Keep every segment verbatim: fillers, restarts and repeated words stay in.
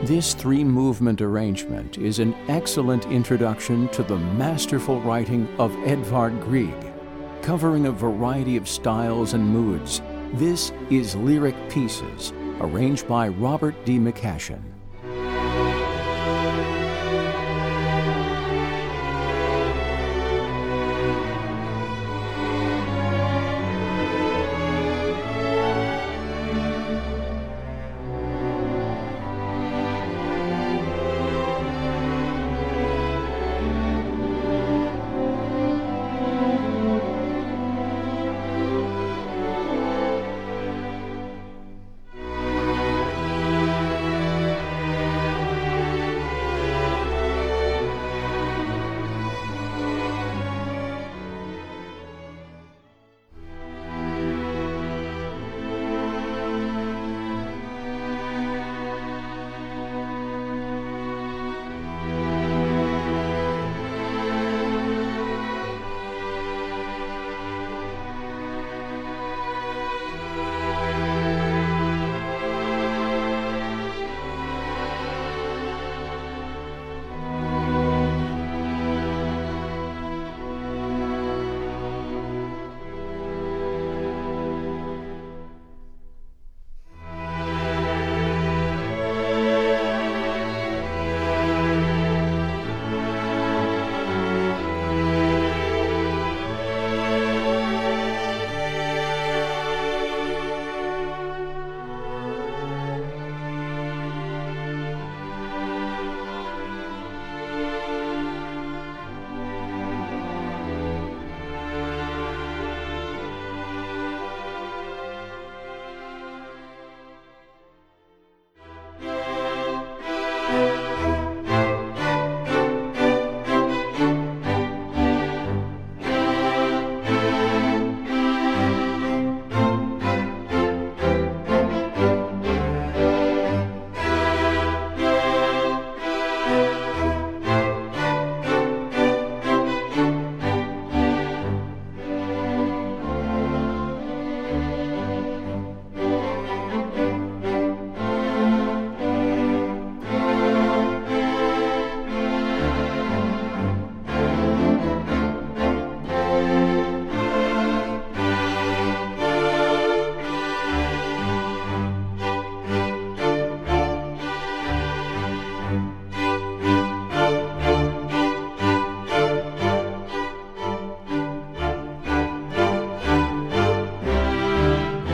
This three-movement arrangement is an excellent introduction to the masterful writing of Edvard Grieg. Covering a variety of styles and moods, this is Lyric Pieces, arranged by Robert D. McCashin.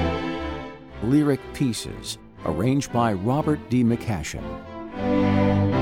Lyric Pieces, arranged by Robert D. McCashin.